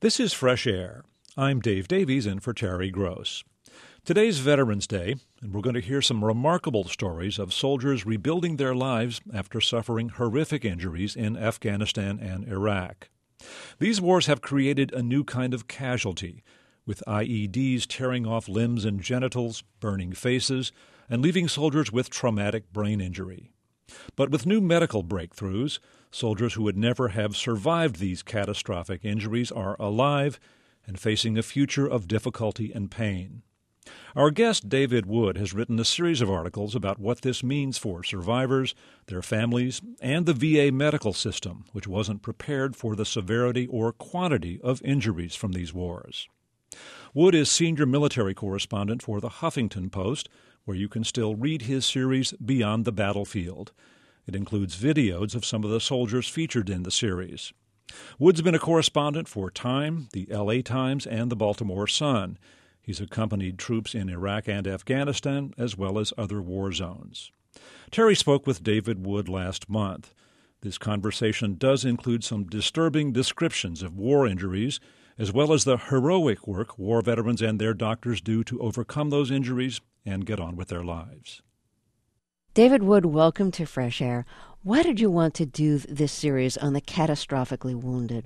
This is Fresh Air. I'm Dave Davies in for Terry Gross. Today's Veterans Day, and we're going to hear some remarkable stories of soldiers rebuilding their lives after suffering horrific injuries in Afghanistan and Iraq. These wars have created a new kind of casualty, with IEDs tearing off limbs and genitals, burning faces, and leaving soldiers with traumatic brain injury. But with new medical breakthroughs, soldiers who would never have survived these catastrophic injuries are alive and facing a future of difficulty and pain. Our guest, David Wood, has written a series of articles about what this means for survivors, their families, and the VA medical system, which wasn't prepared for the severity or quantity of injuries from these wars. Wood is senior military correspondent for the Huffington Post, where you can still read his series Beyond the Battlefield. It includes videos of some of the soldiers featured in the series. Wood's been a correspondent for Time, the LA Times, and the Baltimore Sun. He's accompanied troops in Iraq and Afghanistan, as well as other war zones. Terry spoke with David Wood last month. This conversation does include some disturbing descriptions of war injuries, as well as the heroic work war veterans and their doctors do to overcome those injuries and get on with their lives. David Wood, welcome to Fresh Air. Why did you want to do this series on the catastrophically wounded?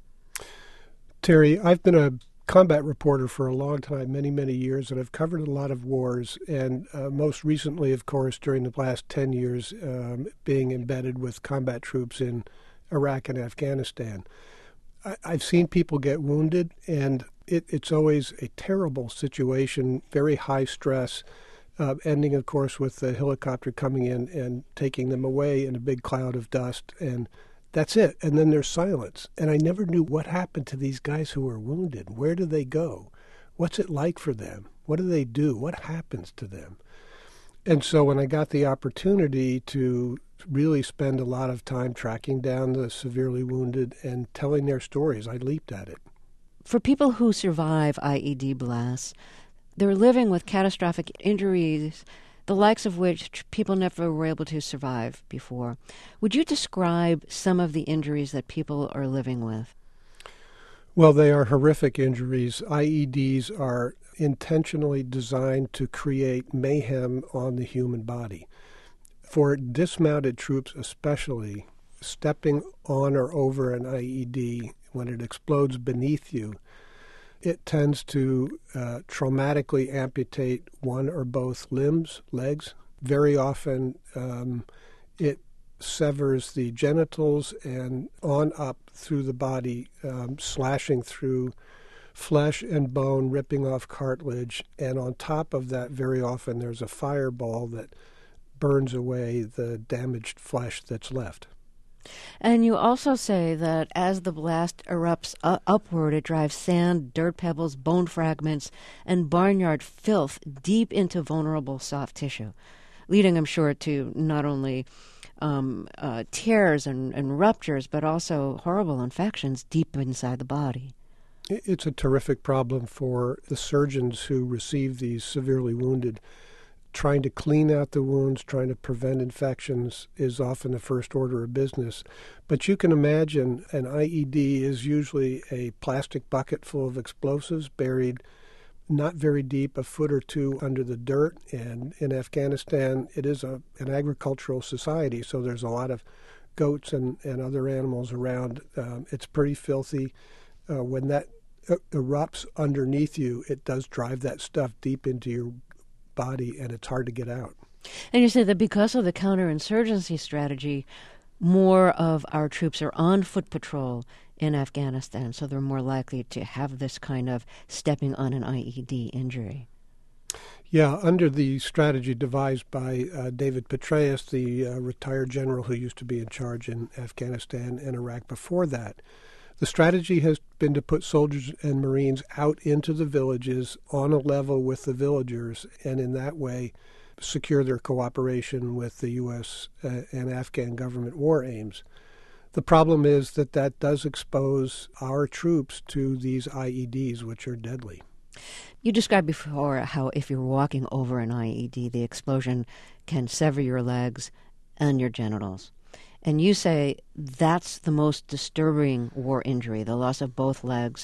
Terry, I've been a combat reporter for a long time, many, many years, and I've covered a lot of wars, and most recently, of course, during the last 10 years, being embedded with combat troops in Iraq and Afghanistan. I've seen people get wounded, and it's always a terrible situation, very high stress, ending, of course, with the helicopter coming in and taking them away in a big cloud of dust, and that's it. And then there's silence. And I never knew what happened to these guys who were wounded. Where do they go? What's it like for them? What do they do? What happens to them? And so when I got the opportunity to really spend a lot of time tracking down the severely wounded and telling their stories, I leaped at it. For people who survive IED blasts, they're living with catastrophic injuries, the likes of which people never were able to survive before. Would you describe some of the injuries that people are living with? Well, they are horrific injuries. IEDs are intentionally designed to create mayhem on the human body. For dismounted troops especially, stepping on or over an IED when it explodes beneath you, it tends to traumatically amputate one or both limbs, legs. Very often it severs the genitals and on up through the body, slashing through flesh and bone, ripping off cartilage. And on top of that, very often there's a fireball that burns away the damaged flesh that's left. And you also say that as the blast erupts upward, it drives sand, dirt pebbles, bone fragments, and barnyard filth deep into vulnerable soft tissue, leading, I'm sure, to not only tears and ruptures, but also horrible infections deep inside the body. It's a terrific problem for the surgeons who receive these severely wounded. Trying to clean out the wounds, trying to prevent infections is often the first order of business. But you can imagine an IED is usually a plastic bucket full of explosives buried not very deep, a foot or two under the dirt. And in Afghanistan, it is an agricultural society, so there's a lot of goats and other animals around. It's pretty filthy. When that erupts underneath you, it does drive that stuff deep into your body, and it's hard to get out. And you say that because of the counterinsurgency strategy, more of our troops are on foot patrol in Afghanistan, so they're more likely to have this kind of stepping on an IED injury. Yeah, under the strategy devised by David Petraeus, the retired general who used to be in charge in Afghanistan and Iraq before that, the strategy has been to put soldiers and Marines out into the villages on a level with the villagers, and in that way secure their cooperation with the U.S. And Afghan government war aims. The problem is that does expose our troops to these IEDs, which are deadly. You described before how if you're walking over an IED, the explosion can sever your legs and your genitals. And you say that's the most disturbing war injury, the loss of both legs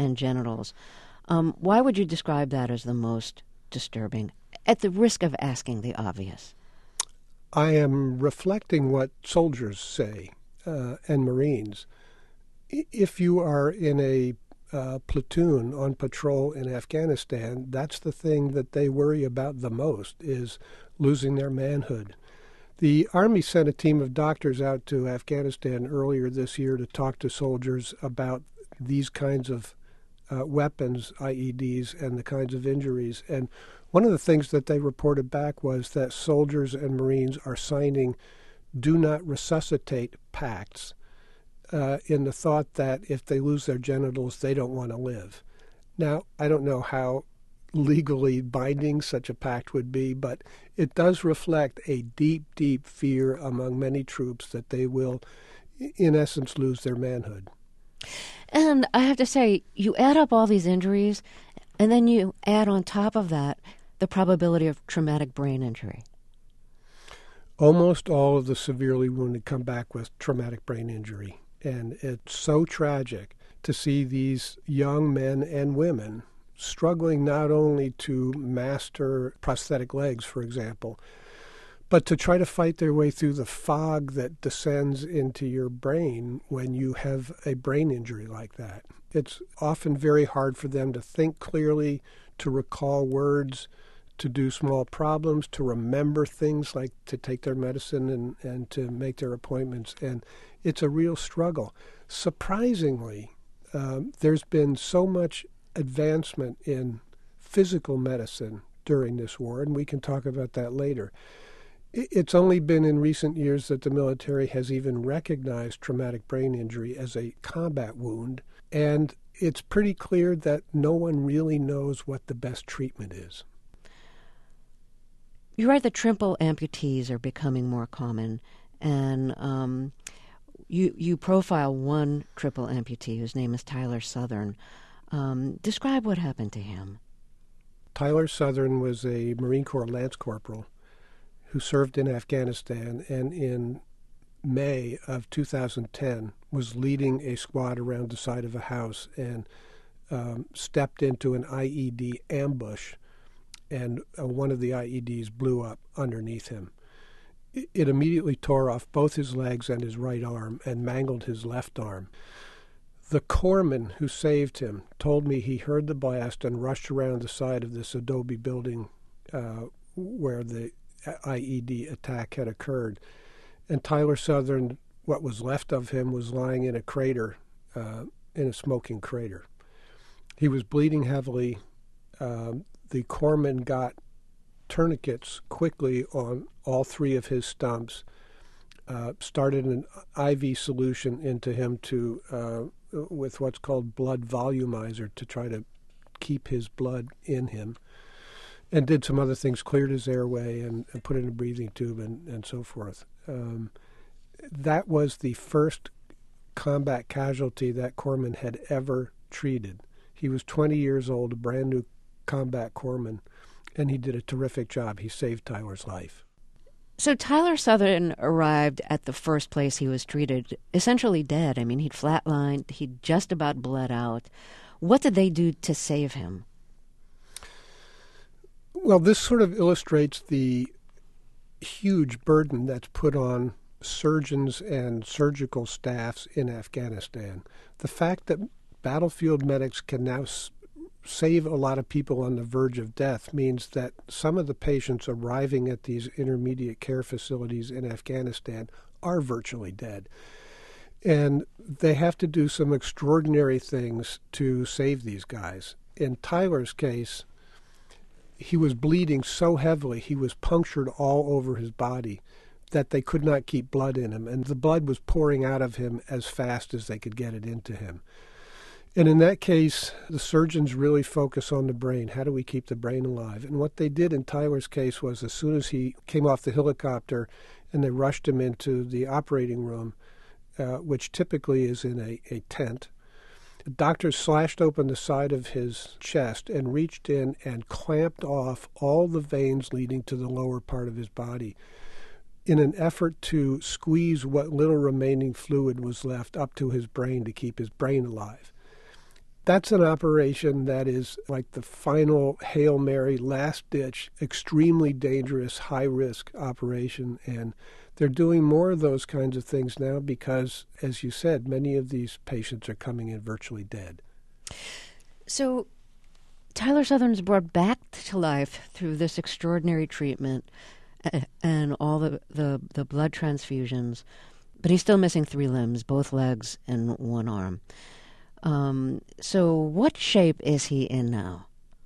and genitals. Why would you describe that as the most disturbing, at the risk of asking the obvious? I am reflecting what soldiers say and Marines. If you are in a platoon on patrol in Afghanistan, that's the thing that they worry about the most, is losing their manhood. The Army sent a team of doctors out to Afghanistan earlier this year to talk to soldiers about these kinds of weapons, IEDs, and the kinds of injuries. And one of the things that they reported back was that soldiers and Marines are signing do not resuscitate pacts in the thought that if they lose their genitals, they don't want to live. Now, I don't know how legally binding such a pact would be, but it does reflect a deep, deep fear among many troops that they will, in essence, lose their manhood. And I have to say, you add up all these injuries, and then you add on top of that the probability of traumatic brain injury. Almost all of the severely wounded come back with traumatic brain injury. And it's so tragic to see these young men and women struggling not only to master prosthetic legs, for example, but to try to fight their way through the fog that descends into your brain when you have a brain injury like that. It's often very hard for them to think clearly, to recall words, to do small problems, to remember things like to take their medicine and to make their appointments. And it's a real struggle. Surprisingly, there's been so much advancement in physical medicine during this war, and we can talk about that later. It's only been in recent years that the military has even recognized traumatic brain injury as a combat wound, and it's pretty clear that no one really knows what the best treatment is. You write that triple amputees are becoming more common, and you profile one triple amputee whose name is Tyler Southern. Describe what happened to him. Tyler Southern was a Marine Corps Lance Corporal who served in Afghanistan, and in May of 2010 was leading a squad around the side of a house and stepped into an IED ambush, and one of the IEDs blew up underneath him. It immediately tore off both his legs and his right arm and mangled his left arm. The corpsman who saved him told me he heard the blast and rushed around the side of this adobe building where the IED attack had occurred. And Tyler Southern, what was left of him, was lying in a crater, in a smoking crater. He was bleeding heavily. The corpsman got tourniquets quickly on all three of his stumps, started an IV solution into him with what's called blood volumizer to try to keep his blood in him, and did some other things, cleared his airway and put in a breathing tube and so forth. That was the first combat casualty that corpsman had ever treated. He was 20 years old, a brand new combat corpsman, and he did a terrific job. He saved Tyler's life. So Tyler Southern arrived at the first place he was treated essentially dead. I mean, he'd flatlined, he'd just about bled out. What did they do to save him? Well, this sort of illustrates the huge burden that's put on surgeons and surgical staffs in Afghanistan. The fact that battlefield medics can now save a lot of people on the verge of death means that some of the patients arriving at these intermediate care facilities in Afghanistan are virtually dead. And they have to do some extraordinary things to save these guys. In Tyler's case, he was bleeding so heavily, he was punctured all over his body, that they could not keep blood in him. And the blood was pouring out of him as fast as they could get it into him. And in that case, the surgeons really focus on the brain. How do we keep the brain alive? And what they did in Tyler's case was, as soon as he came off the helicopter and they rushed him into the operating room, which typically is in a tent, the doctors slashed open the side of his chest and reached in and clamped off all the veins leading to the lower part of his body in an effort to squeeze what little remaining fluid was left up to his brain to keep his brain alive. That's an operation that is like the final Hail Mary, last-ditch, extremely dangerous, high-risk operation. And they're doing more of those kinds of things now because, as you said, many of these patients are coming in virtually dead. So Tyler Southern's brought back to life through this extraordinary treatment and all the blood transfusions, but he's still missing 3 limbs, both legs and 1 arm. So what shape is he in now?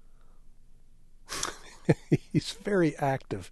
He's very active.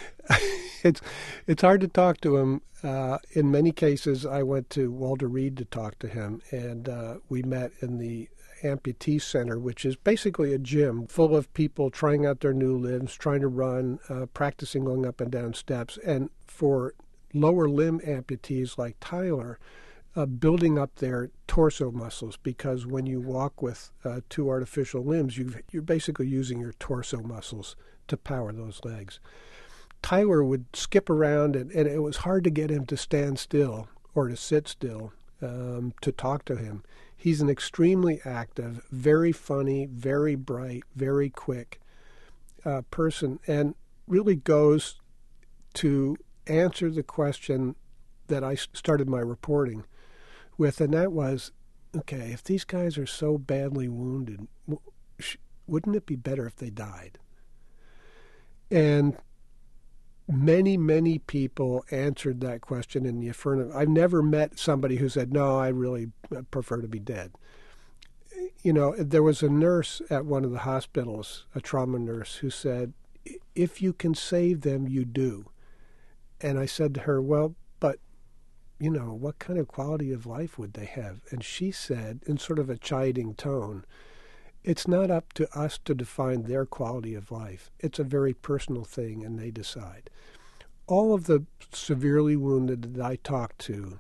It's hard to talk to him. In many cases, I went to Walter Reed to talk to him, and we met in the amputee center, which is basically a gym full of people trying out their new limbs, trying to run, practicing going up and down steps. And for lower limb amputees like Tyler, building up their torso muscles, because when you walk with 2 artificial limbs, you're basically using your torso muscles to power those legs. Tyler would skip around, and it was hard to get him to stand still or to sit still to talk to him. He's an extremely active, very funny, very bright, very quick person, and really goes to answer the question that I started my reporting with, and that was, okay, if these guys are so badly wounded, wouldn't it be better if they died? And many, many people answered that question in the affirmative. I've never met somebody who said, no, I really prefer to be dead. You know, there was a nurse at one of the hospitals, a trauma nurse, who said, if you can save them, you do. And I said to her, well, but, you know, what kind of quality of life would they have? And she said, in sort of a chiding tone, it's not up to us to define their quality of life. It's a very personal thing, and they decide. All of the severely wounded that I talked to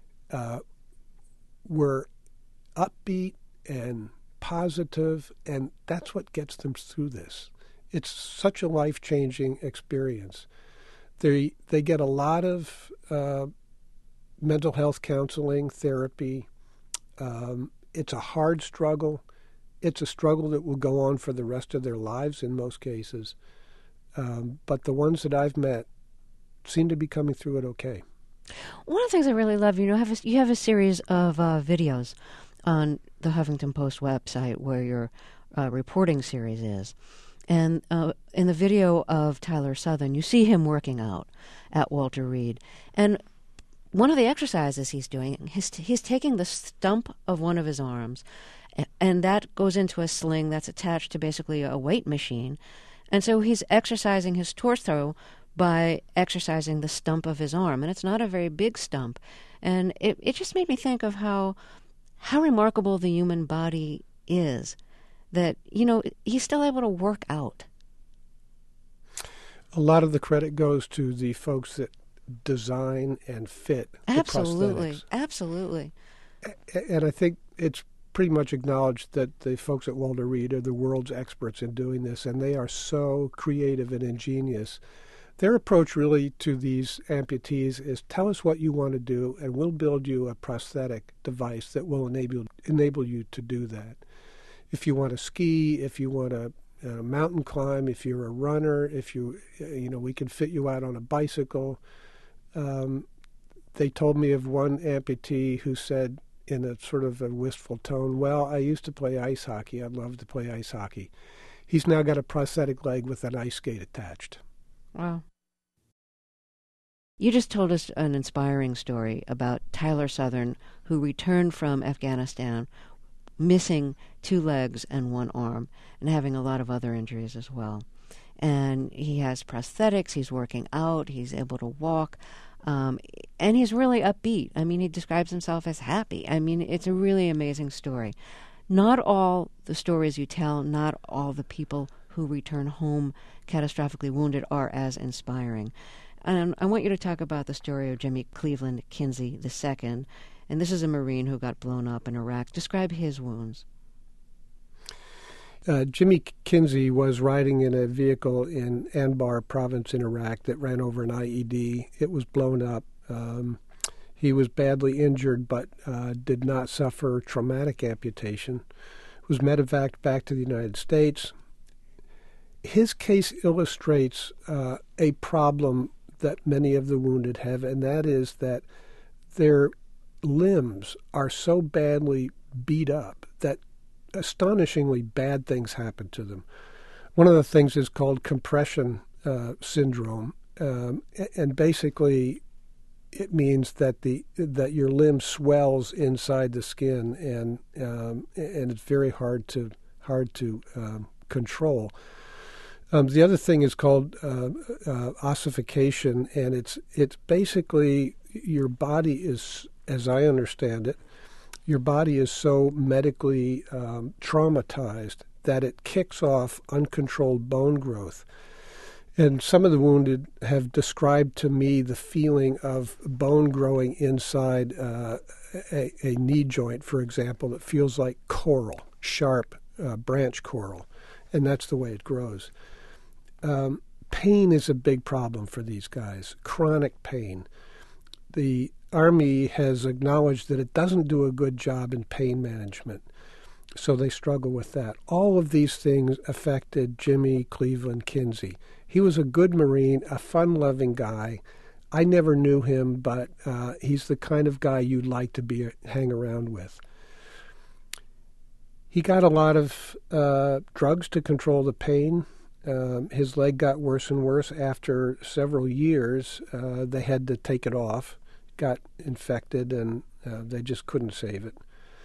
were upbeat and positive, and that's what gets them through this. It's such a life-changing experience. They get a lot of mental health counseling, therapy. It's a hard struggle. It's a struggle that will go on for the rest of their lives in most cases. But the ones that I've met seem to be coming through it okay. One of the things I really love, you have a series of videos on the Huffington Post website where your reporting series is. And in the video of Tyler Southern, you see him working out at Walter Reed. And one of the exercises he's doing, he's taking the stump of one of his arms, and that goes into a sling that's attached to basically a weight machine. And so he's exercising his torso by exercising the stump of his arm. And it's not a very big stump. And it just made me think of how remarkable the human body is, that, you know, he's still able to work out. A lot of the credit goes to the folks that design and fit the prosthetics. Absolutely. And I think it's pretty much acknowledged that the folks at Walter Reed are the world's experts in doing this, and they are so creative and ingenious. Their approach really to these amputees is tell us what you want to do, and we'll build you a prosthetic device that will enable you to do that. If you want to ski, if you want to mountain climb, if you're a runner, if we can fit you out on a bicycle. They told me of one amputee who said in a sort of a wistful tone, well, I used to play ice hockey. I'd love to play ice hockey. He's now got a prosthetic leg with an ice skate attached. Wow. You just told us an inspiring story about Tyler Southern, who returned from Afghanistan missing 2 legs and 1 arm and having a lot of other injuries as well. And he has prosthetics, he's working out, he's able to walk, and he's really upbeat. I mean, he describes himself as happy. I mean, it's a really amazing story. Not all the stories you tell, not all the people who return home catastrophically wounded are as inspiring. And I want you to talk about the story of Jimmy Cleveland Kinsey II. And this is a Marine who got blown up in Iraq. Describe his wounds. Jimmy Kinsey was riding in a vehicle in Anbar province in Iraq that ran over an IED. It was blown up. He was badly injured but did not suffer traumatic amputation, was medevaced back to the United States. His case illustrates a problem that many of the wounded have, and that is that their limbs are so badly beat up that astonishingly bad things happen to them. One of the things is called compression syndrome, and basically it means that that your limb swells inside the skin, and it's very hard to control. The other thing is called ossification, and it's basically your body is, as I understand it, your body is so medically traumatized that it kicks off uncontrolled bone growth. And some of the wounded have described to me the feeling of bone growing inside a knee joint, for example, that feels like coral, sharp branch coral, and that's the way it grows. Pain is a big problem for these guys, chronic pain. The Army has acknowledged that it doesn't do a good job in pain management, so they struggle with that. All of these things affected Jimmy Cleveland Kinsey. He was a good Marine, a fun-loving guy. I never knew him, but he's the kind of guy you'd like to hang around with. He got a lot of drugs to control the pain. His leg got worse and worse. After several years, they had to take it off, got infected, and they just couldn't save it.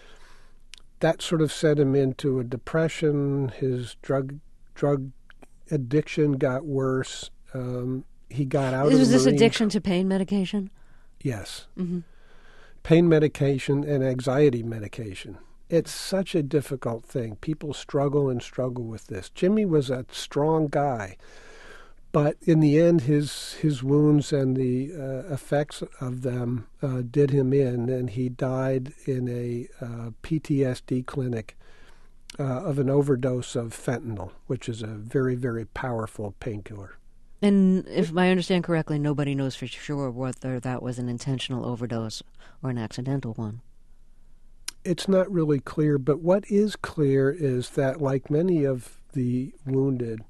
That sort of sent him into a depression. His drug addiction got worse. He got out of the Was this Marine. addiction to pain medication? Yes. Mm-hmm. Pain medication and anxiety medication. It's such a difficult thing. People struggle with this. Jimmy was a strong guy, but in the end, his wounds and the effects of them did him in, and he died in a PTSD clinic of an overdose of fentanyl, which is a very, very powerful painkiller. And if I understand correctly, nobody knows for sure whether that was an intentional overdose or an accidental one. It's not really clear, but what is clear is that, like many of the wounded,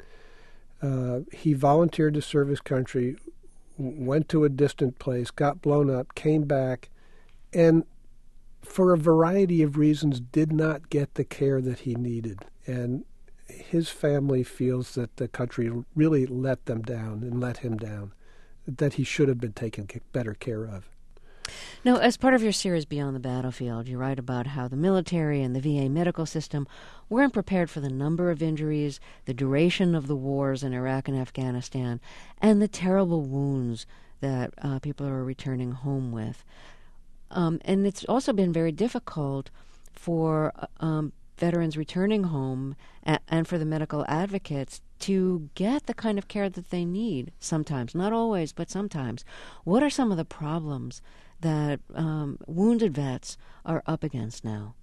he volunteered to serve his country, went to a distant place, got blown up, came back, and for a variety of reasons did not get the care that he needed. And his family feels that the country really let them down and let him down, that he should have been taken better care of. Now, as part of your series Beyond the Battlefield, you write about how the military and the VA medical system weren't prepared for the number of injuries, the duration of the wars in Iraq and Afghanistan, and the terrible wounds that people are returning home with. And it's also been very difficult for veterans returning home and for the medical advocates to get the kind of care that they need sometimes. Not always, but sometimes. What are some of the problems that wounded vets are up against now?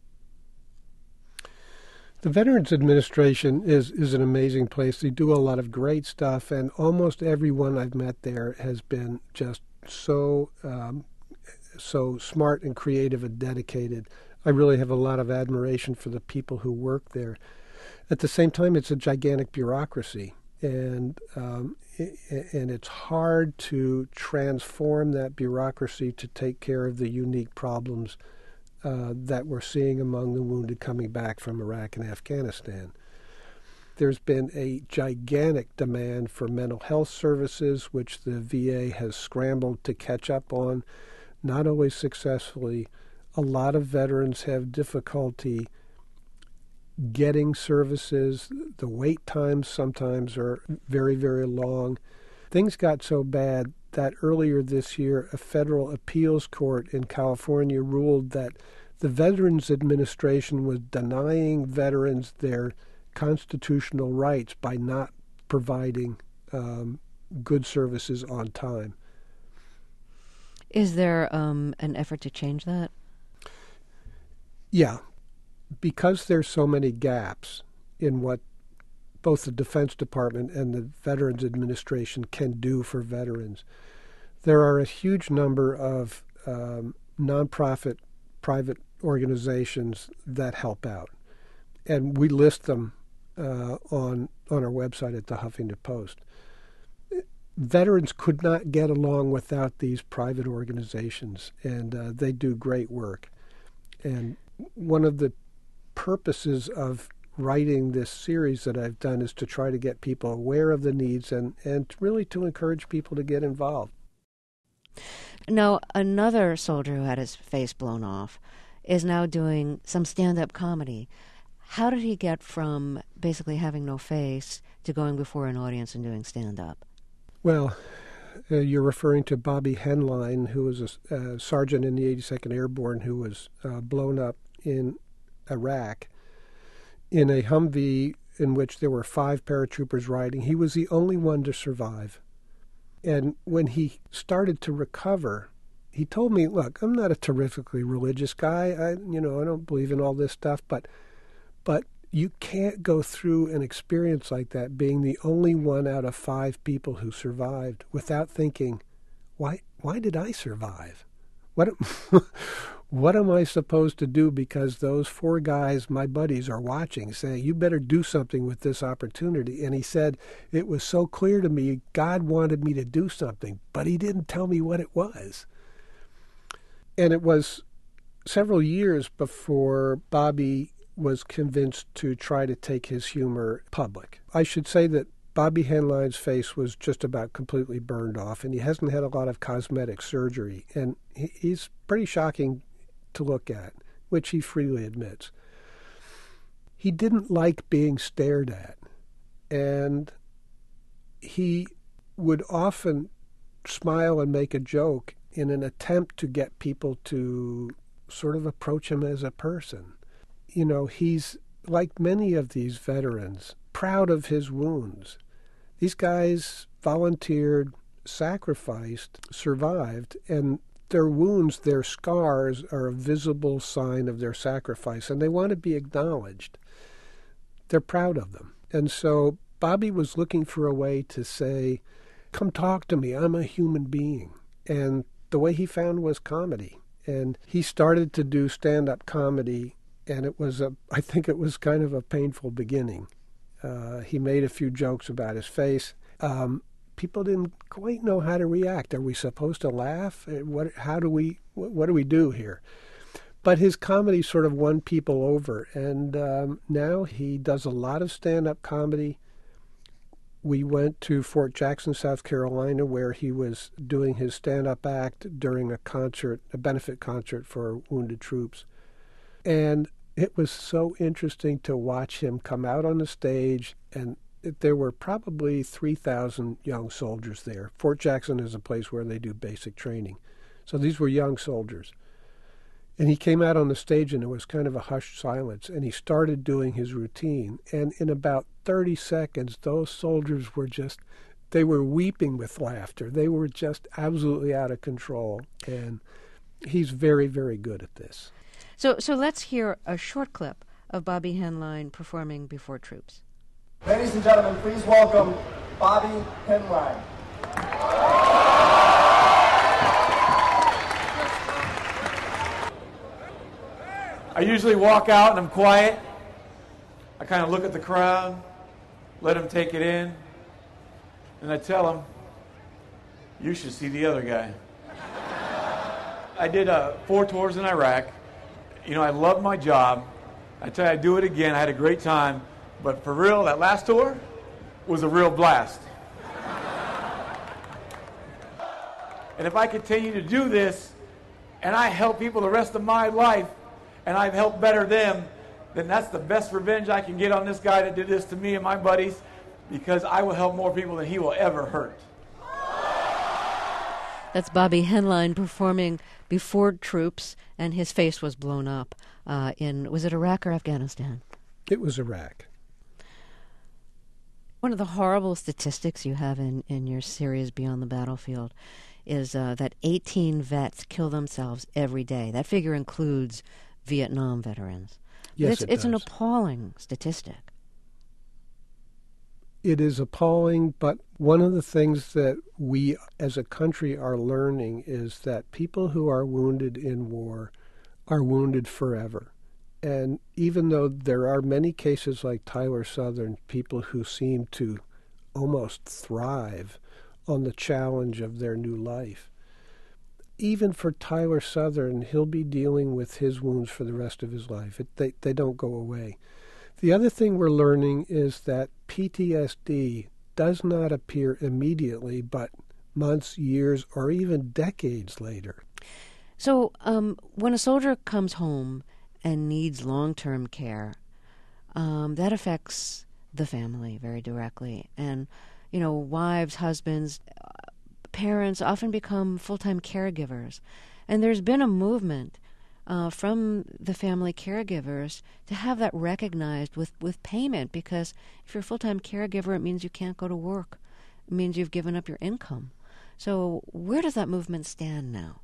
The Veterans Administration is an amazing place. They do a lot of great stuff, and almost everyone I've met there has been just so smart and creative and dedicated. I really have a lot of admiration for the people who work there. At the same time, it's a gigantic bureaucracy, and it's hard to transform that bureaucracy to take care of the unique problems that we're seeing among the wounded coming back from Iraq and Afghanistan. There's been a gigantic demand for mental health services, which the VA has scrambled to catch up on, not always successfully. A lot of veterans have difficulty getting services. The wait times sometimes are very, very long. Things got so bad that earlier this year, a federal appeals court in California ruled that the Veterans Administration was denying veterans their constitutional rights by not providing good services on time. Is there an effort to change that? Yeah. Because there's so many gaps in what both the Defense Department and the Veterans Administration can do for veterans, there are a huge number of nonprofit private organizations that help out. and we list them on our website at the Huffington Post. Veterans could not get along without these private organizations, and they do great work. And one of the purposes of writing this series that I've done is to try to get people aware of the needs and really to encourage people to get involved. Now, another soldier who had his face blown off is now doing some stand-up comedy. How did he get from basically having no face to going before an audience and doing stand-up? Well, you're referring to Bobby Henline, who was a sergeant in the 82nd Airborne who was blown up in Iraq in a Humvee in which there were 5 paratroopers riding. He was the only one to survive. And when he started to recover, he told me, look, I'm not a terrifically religious guy. I don't believe in all this stuff, but you can't go through an experience like that, being the only one out of 5 people who survived, without thinking, why did I survive? What am I supposed to do? Because those 4 guys, my buddies, are watching, saying, you better do something with this opportunity. And he said, it was so clear to me, God wanted me to do something, but he didn't tell me what it was. And it was several years before Bobby was convinced to try to take his humor public. I should say that Bobby Henline's face was just about completely burned off, and he hasn't had a lot of cosmetic surgery. And he's pretty shocking to look at, which he freely admits. He didn't like being stared at, and he would often smile and make a joke in an attempt to get people to sort of approach him as a person. You know, he's, like many of these veterans, proud of his wounds. These guys volunteered, sacrificed, survived, and their wounds, their scars, are a visible sign of their sacrifice, and they want to be acknowledged. They're proud of them. And so Bobby was looking for a way to say, come talk to me, I'm a human being. And the way he found was comedy. And he started to do stand-up comedy, and I think it was kind of a painful beginning. He made a few jokes about his face. People didn't quite know how to react. Are we supposed to laugh? What do we do here? But his comedy sort of won people over, and now he does a lot of stand-up comedy. We went to Fort Jackson, South Carolina, where he was doing his stand-up act during a benefit concert for wounded troops. And it was so interesting to watch him come out on the stage, and there were probably 3,000 young soldiers there. Fort Jackson is a place where they do basic training. So these were young soldiers. And he came out on the stage, and it was kind of a hushed silence, and he started doing his routine. And in about 30 seconds, those soldiers they were weeping with laughter. They were just absolutely out of control. And he's very, very good at this. So let's hear a short clip of Bobby Henline performing before troops. Ladies and gentlemen, please welcome Bobby Henline. I usually walk out and I'm quiet. I kind of look at the crowd, let them take it in, and I tell them, you should see the other guy. I did 4 tours in Iraq. You know, I love my job. I tell you, I'd do it again. I had a great time. But for real, that last tour was a real blast. And if I continue to do this, and I help people the rest of my life, and I've helped better them, then that's the best revenge I can get on this guy that did this to me and my buddies, because I will help more people than he will ever hurt. That's Bobby Henline performing before troops, and his face was blown up was it Iraq or Afghanistan? It was Iraq. One of the horrible statistics you have in your series Beyond the Battlefield is that 18 vets kill themselves every day. That figure includes Vietnam veterans. Yes, it's an appalling statistic. It is appalling, but one of the things that we as a country are learning is that people who are wounded in war are wounded forever. And even though there are many cases like Tyler Southern, people who seem to almost thrive on the challenge of their new life, even for Tyler Southern, he'll be dealing with his wounds for the rest of his life. They don't go away. The other thing we're learning is that PTSD does not appear immediately, but months, years, or even decades later. So when a soldier comes home and needs long-term care, that affects the family very directly. And, wives, husbands, parents often become full-time caregivers. And there's been a movement from the family caregivers to have that recognized with payment, because if you're a full-time caregiver, it means you can't go to work. It means you've given up your income. So where does that movement stand now?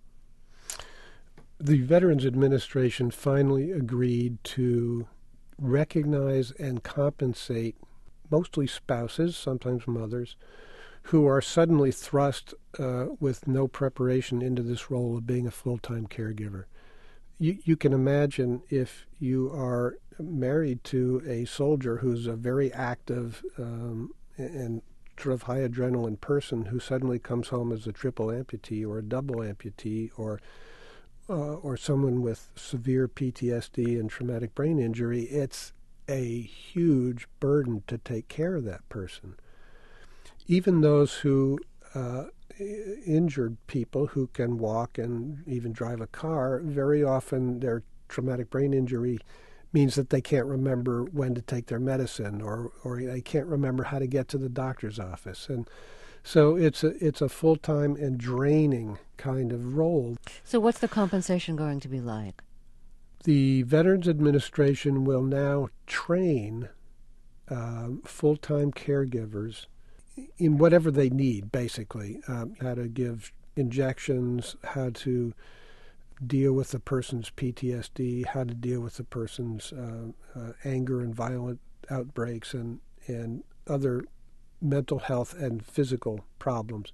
The Veterans Administration finally agreed to recognize and compensate mostly spouses, sometimes mothers, who are suddenly thrust with no preparation into this role of being a full-time caregiver. You can imagine if you are married to a soldier who's a very active and sort of high adrenaline person who suddenly comes home as a triple amputee or a double amputee or someone with severe PTSD and traumatic brain injury, it's a huge burden to take care of that person. Even those who injured people who can walk and even drive a car, very often their traumatic brain injury means that they can't remember when to take their medicine or they can't remember how to get to the doctor's office. And so it's a full-time and draining kind of role. So what's the compensation going to be like? The Veterans Administration will now train full-time caregivers in whatever they need, basically, how to give injections, how to deal with the person's PTSD, how to deal with the person's anger and violent outbreaks and other mental health and physical problems.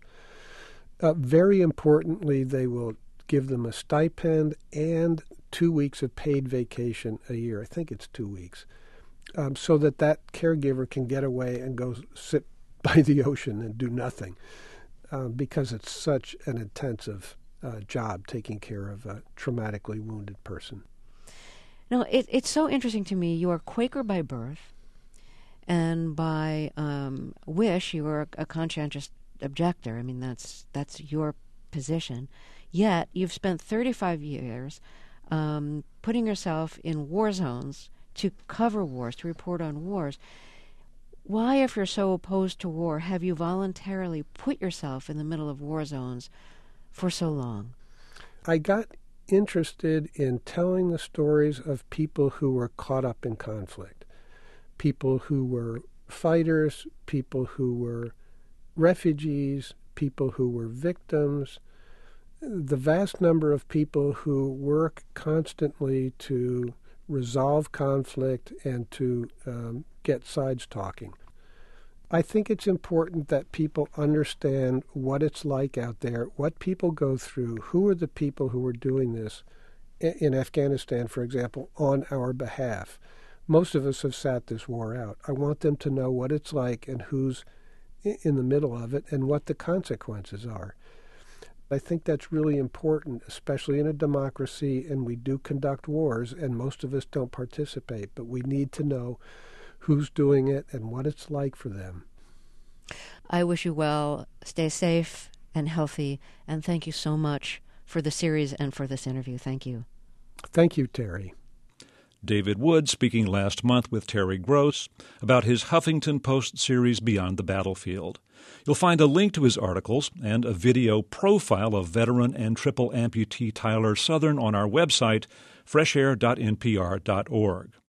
Very importantly, they will give them a stipend and 2 weeks of paid vacation a year. I think it's 2 weeks, so that caregiver can get away and go sit by the ocean and do nothing, because it's such an intensive job taking care of a traumatically wounded person. Now, it's so interesting to me. You are Quaker by birth, and by wish, you are a conscientious objector. I mean, that's your position. Yet, you've spent 35 years putting yourself in war zones to cover wars, to report on wars. Why, if you're so opposed to war, have you voluntarily put yourself in the middle of war zones for so long? I got interested in telling the stories of people who were caught up in conflict, people who were fighters, people who were refugees, people who were victims, the vast number of people who work constantly to resolve conflict and to get sides talking. I think it's important that people understand what it's like out there, what people go through, who are the people who are doing this in Afghanistan, for example, on our behalf. Most of us have sat this war out. I want them to know what it's like and who's in the middle of it and what the consequences are. I think that's really important, especially in a democracy, and we do conduct wars, and most of us don't participate, but we need to know who's doing it and what it's like for them. I wish you well. Stay safe and healthy, and thank you so much for the series and for this interview. Thank you. Thank you, Terry. David Wood speaking last month with Terry Gross about his Huffington Post series Beyond the Battlefield. You'll find a link to his articles and a video profile of veteran and triple amputee Tyler Southern on our website, freshair.npr.org.